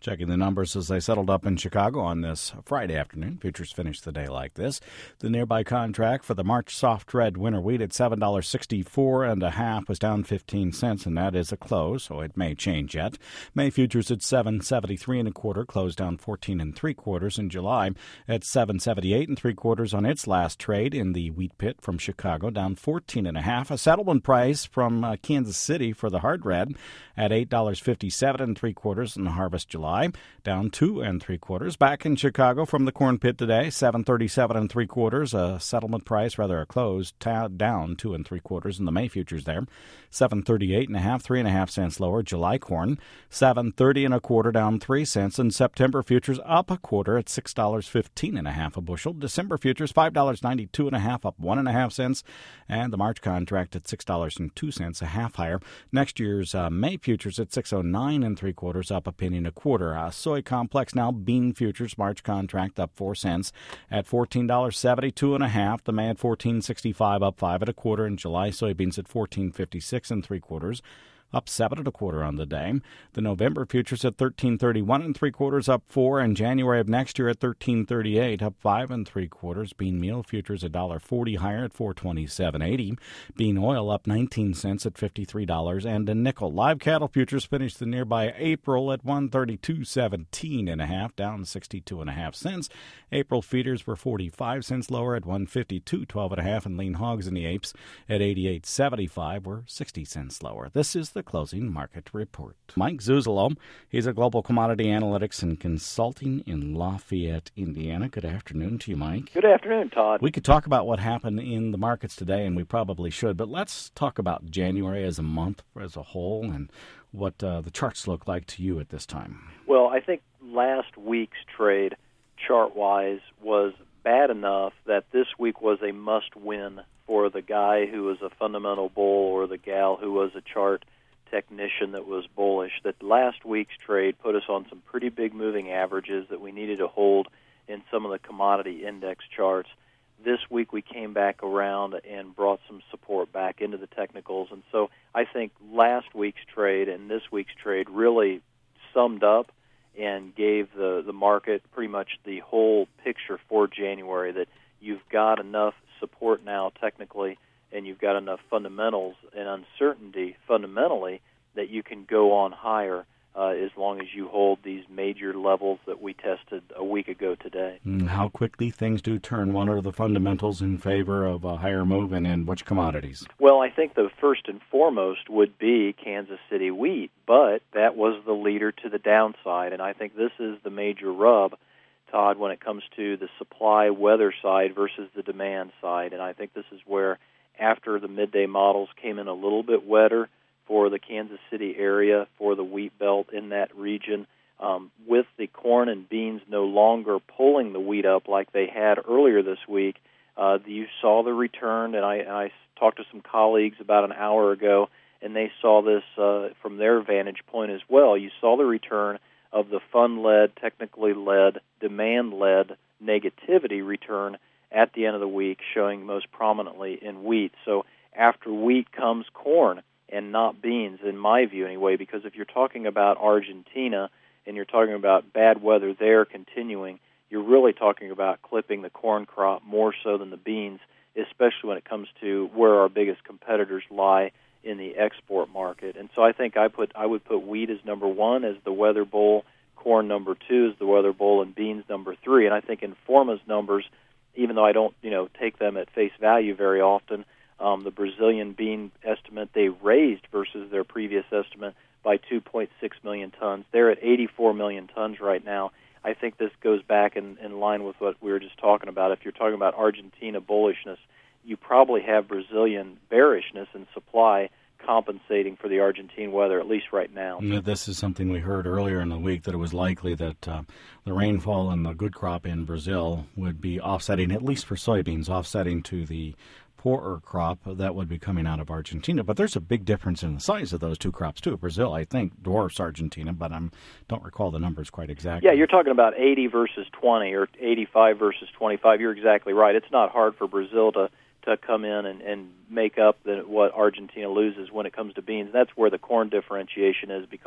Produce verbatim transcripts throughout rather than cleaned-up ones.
Checking the numbers as they settled up in Chicago on this Friday afternoon. Futures finished the day like this. The nearby contract for the March soft red winter wheat at seven dollars and sixty-four cents and a half was down fifteen cents, and that is a close, so it may change yet. May futures at seven seventy-three and a quarter, closed down fourteen and three quarters. In July at seven seventy-eight and three quarters on its last trade in the wheat pit from Chicago, down fourteen and a half. A settlement price from uh, Kansas City for the hard red at eight dollars and fifty-seven and three quarters in the harvest July. Down two and three quarters. Back in Chicago from the corn pit today, seven thirty-seven and three quarters. A settlement price, rather a close, ta- down two and three quarters in the May futures there. seven thirty-eight and a half, three and a half cents lower. July corn, seven thirty and a quarter, down three cents. And September futures up a quarter at six dollars and fifteen and a half a bushel. December futures five dollars and ninety-two and a half, up one and a half cents. And the March contract at six dollars and two cents, a half higher. Next year's uh, May futures at six oh nine and three quarters, up a penny and a quarter. Uh, soy complex now, bean futures, March contract up four cents at fourteen dollars and seventy-two and a half. The May at fourteen sixty-five, up five and a quarter. In July, soybeans at fourteen fifty-six and three quarters, up seven and a quarter on the day. The November futures at thirteen thirty-one and three quarters, up four. And January of next year at thirteen thirty-eight, up five and three quarters. Bean meal futures a dollar forty higher at four twenty-seven eighty. Bean oil up nineteen cents at fifty-three dollars and a nickel. Live cattle futures finished the nearby April at one thirty-two seventeen and a half, down sixty-two and a half cents. April feeders were forty-five cents lower at one fifty-two twelve and a half, and lean hogs in the apes at eighty-eight seventy-five were sixty cents lower. This is the closing market report. Mike Zuzolo, he's a global commodity analytics and consulting in Lafayette, Indiana. Good afternoon to you, Mike. Good afternoon, Todd. We could talk about what happened in the markets today, and we probably should, but let's talk about January as a month, as a whole, and what uh, the charts look like to you at this time. Well, I think last week's trade, chart-wise, was bad enough that this week was a must-win for the guy who was a fundamental bull or the gal who was a chart technician that was bullish. That last week's trade put us on some pretty big moving averages that we needed to hold in some of the commodity index charts. This week we came back around and brought some support back into the technicals. And so I think last week's trade and this week's trade really summed up and gave the, the market pretty much the whole picture for January, that you've got enough support now technically and you've got enough fundamentals and uncertainty fundamentally that you can go on higher uh, as long as you hold these major levels that we tested a week ago today. And how quickly things do turn. What are the fundamentals in favor of a higher move, and in which commodities? Well, I think the first and foremost would be Kansas City wheat, but that was the leader to the downside, and I think this is the major rub, Todd, when it comes to the supply weather side versus the demand side. And I think this is where, after the midday models came in a little bit wetter for the Kansas City area, for the wheat belt in that region, um, with the corn and beans no longer pulling the wheat up like they had earlier this week, uh, you saw the return, and I, I talked to some colleagues about an hour ago, and they saw this uh, from their vantage point as well. You saw the return of the fund-led, technically led, demand-led negativity return at the end of the week, showing most prominently in wheat. So after wheat comes corn, and not beans, in my view anyway, because if you're talking about Argentina and you're talking about bad weather there continuing, you're really talking about clipping the corn crop more so than the beans, especially when it comes to where our biggest competitors lie in the export market. And so I think I put I would put wheat as number one, as the weather bull, corn number two as the weather bull, and beans number three. And I think Informa's numbers, even though I don't you know take them at face value very often, Um, the Brazilian bean estimate they raised versus their previous estimate by two point six million tons. They're at eighty-four million tons right now. I think this goes back in, in line with what we were just talking about. If you're talking about Argentina bullishness, you probably have Brazilian bearishness in supply compensating for the Argentine weather, at least right now. This is something we heard earlier in the week, that it was likely that uh, the rainfall and the good crop in Brazil would be offsetting, at least for soybeans, offsetting to the poorer crop that would be coming out of Argentina. But there's a big difference in the size of those two crops, too. Brazil, I think, dwarfs Argentina, but I don't recall the numbers quite exactly. Yeah, you're talking about eighty versus twenty or eighty-five versus twenty-five. You're exactly right. It's not hard for Brazil to, to come in and, and make up the, what Argentina loses when it comes to beans. That's where the corn differentiation is, because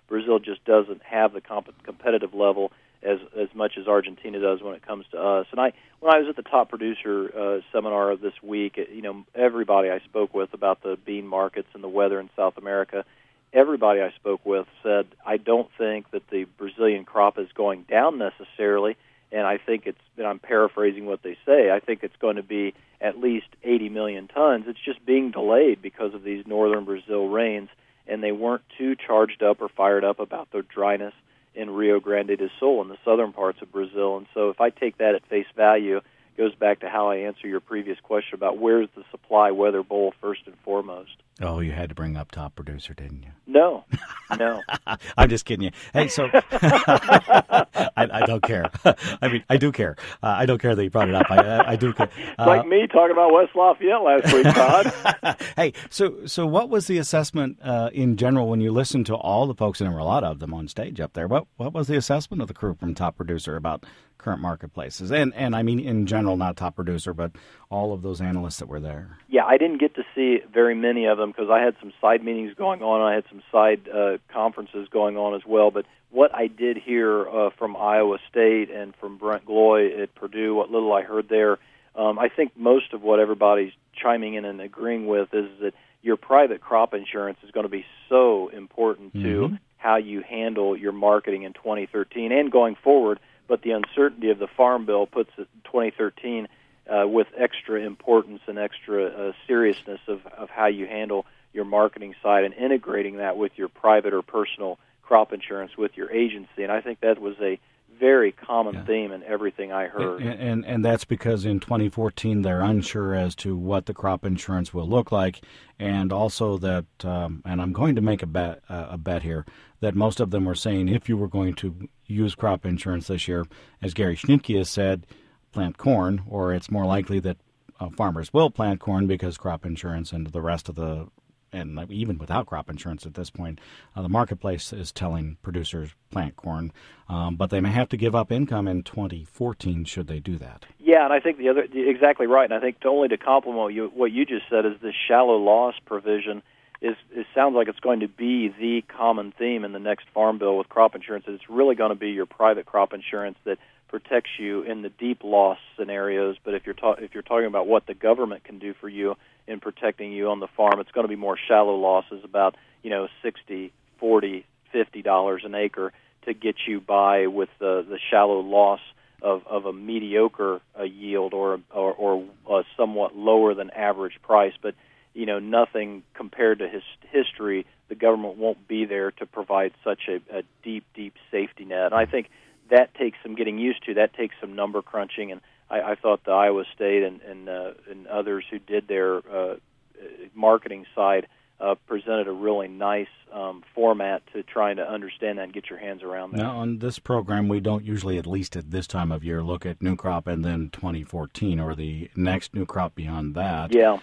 Brazil just doesn't have the comp- competitive level as as much as Argentina does when it comes to us. And I, when I was at the top producer uh, seminar this week, you know, everybody I spoke with about the bean markets and the weather in South America, everybody I spoke with said, I don't think that the Brazilian crop is going down necessarily, and I think it's, and I'm paraphrasing what they say, I think it's going to be at least eighty million tons. It's just being delayed because of these northern Brazil rains, and they weren't too charged up or fired up about the dryness in Rio Grande do Sul in the southern parts of Brazil. And so if I take that at face value, it goes back to how I answer your previous question about where's the supply weather bowl first and foremost. Oh, you had to bring up top producer, didn't you? No, no. I'm just kidding you. Hey, so I, I don't care. I mean, I do care. Uh, I don't care that you brought it up. I, I, I do care. Uh, like me talking about West Lafayette last week, Todd. Hey, so so what was the assessment uh, in general when you listened to all the folks, and there were a lot of them on stage up there? What what was the assessment of the crew from Top Producer about current marketplaces? And and I mean in general, not Top Producer, but all of those analysts that were there. Yeah, I didn't get to see very many of them because I had some side meetings going on. I had some side uh, conferences going on as well. But what I did hear uh, from Iowa State and from Brent Gloy at Purdue, what little I heard there, um, I think most of what everybody's chiming in and agreeing with is that your private crop insurance is going to be so important mm-hmm. to how you handle your marketing in twenty thirteen and going forward. But the uncertainty of the Farm Bill puts it twenty thirteen uh, with extra importance and extra uh, seriousness of, of how you handle your marketing side and integrating that with your private or personal crop insurance with your agency. And I think that was a very common yeah. theme in everything I heard. And, and and that's because in twenty fourteen they're unsure as to what the crop insurance will look like, and also that, um, and I'm going to make a bet, uh, a bet here, that most of them were saying if you were going to use crop insurance this year, as Gary Schnittke has said, plant corn, or it's more likely that uh, farmers will plant corn because crop insurance and the rest of the and even without crop insurance at this point, uh, the marketplace is telling producers plant corn, um, but they may have to give up income in twenty fourteen should they do that. Yeah, and I think the other exactly right. And I think to only to complement you, what you just said is this shallow loss provision is it sounds like it's going to be the common theme in the next farm bill with crop insurance. It's really going to be your private crop insurance that protects you in the deep loss scenarios. But if you're ta- if you're talking about what the government can do for you in protecting you on the farm, it's going to be more shallow losses, about you know sixty, forty, fifty dollars an acre to get you by with the the shallow loss of, of a mediocre uh, yield or or, or a somewhat lower than average price. But you know nothing compared to his history. The government won't be there to provide such a, a deep, deep safety net. And I think that takes some getting used to. That takes some number crunching, and I, I thought the Iowa State and and, uh, and others who did their uh, marketing side uh, presented a really nice um, format to trying to understand that and get your hands around that. Now, on this program, we don't usually, at least at this time of year, look at new crop and then twenty fourteen or the next new crop beyond that. Yeah.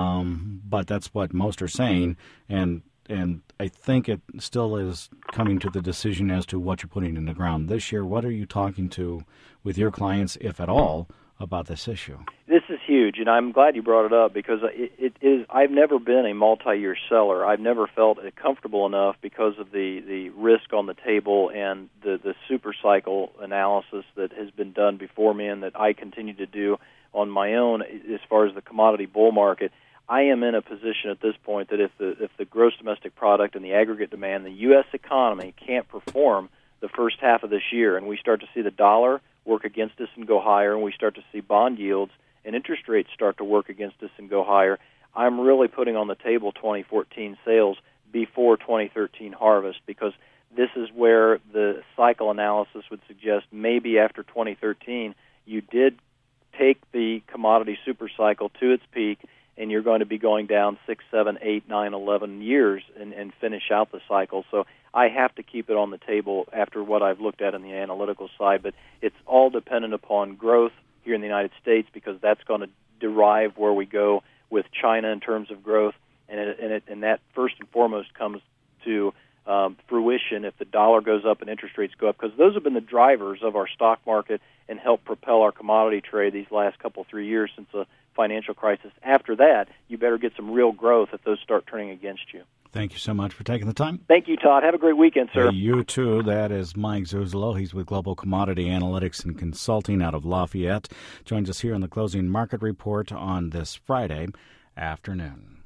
Um, but that's what most are saying, and And I think it still is coming to the decision as to what you're putting in the ground this year. What are you talking to with your clients, if at all, about this issue? This is huge, and I'm glad you brought it up because it, it is. I've never been a multi-year seller. I've never felt comfortable enough because of the, the risk on the table and the, the super cycle analysis that has been done before me and that I continue to do on my own as far as the commodity bull market. I am in a position at this point that if the if the gross domestic product and the aggregate demand, the U S economy can't perform the first half of this year, and we start to see the dollar work against us and go higher, and we start to see bond yields and interest rates start to work against us and go higher, I'm really putting on the table twenty fourteen sales before twenty thirteen harvest, because this is where the cycle analysis would suggest maybe after twenty thirteen you did take the commodity super cycle to its peak, and you're going to be going down six, seven, eight, nine, eleven years and, and finish out the cycle. So I have to keep it on the table after what I've looked at in the analytical side, but it's all dependent upon growth here in the United States because that's going to derive where we go with China in terms of growth, and it, and, it, and that first and foremost comes to um, fruition if the dollar goes up and interest rates go up, because those have been the drivers of our stock market and helped propel our commodity trade these last couple, three years since the financial crisis. After that, you better get some real growth if those start turning against you. Thank you so much for taking the time. Thank you, Todd. Have a great weekend, sir. Hey, you too. That is Mike Zuzolo. He's with Global Commodity Analytics and Consulting out of Lafayette. Joins us here on the Closing Market Report on this Friday afternoon.